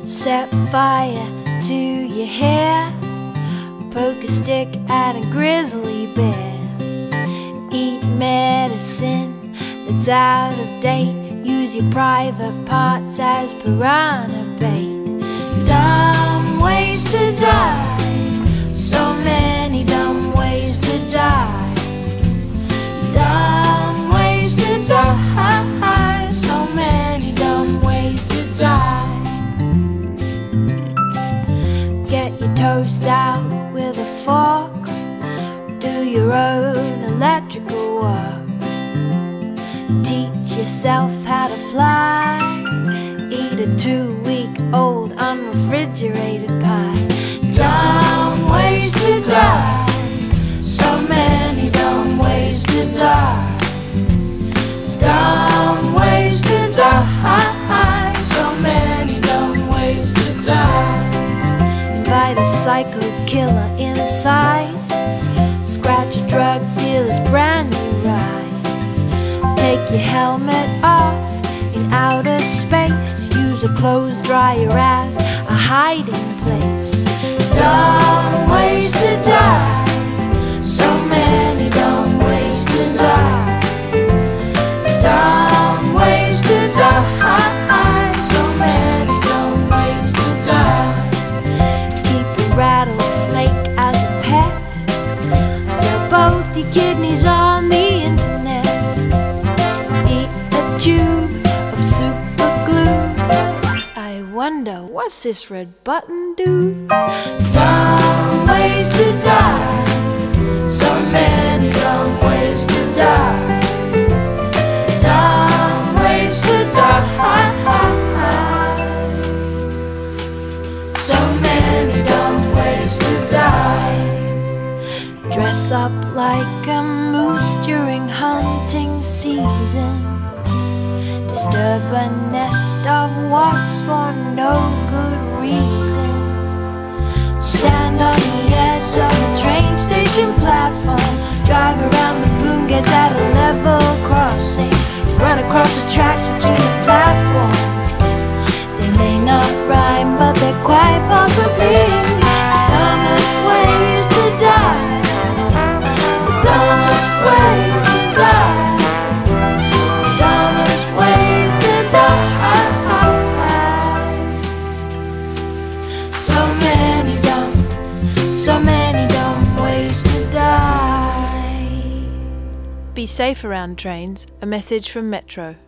Set fire to your hair, poke a stick at a grizzly bear. Eat medicine that's out of date, use your private parts as piranha bait. Dumb ways to die, so many dumb ways to die. Dumb ways to die, so many dumb ways to die. Get your toast out with a fork, do your own electrical work. Teach yourself how to fly, eat a 2-week-old unrefrigerated pie. Dumb ways to die, so many dumb ways to die. Dumb ways to die, so many dumb ways to die. Invite a psycho killer inside, scratch a drug dealer's brand new ride. Take your helmet off in outer space, use a clothes dryer as a hiding place. Dumb ways to die, so many dumb ways to die. Dumb ways to die, so many dumb ways to die. Keep a rattlesnake as a pet, sell both your kidneys on the internet. Eat a tube of super glue, I wonder what's this red button do? Dumb ways to die, so many dumb ways to die. Dumb ways to die, so many dumb ways to die. Dress up like a moose during hunting season, disturb a nest of wasps for no good reason. Stand on the edge of a train station platform, drive around the boom gates at a level crossing, run across the tracks between the platforms. They may not rhyme, but they're quite possibly the dumbest ways to die. The dumbest ways to die. The dumbest ways to die. So many dumb ways to die. Be safe around trains. A message from Metro.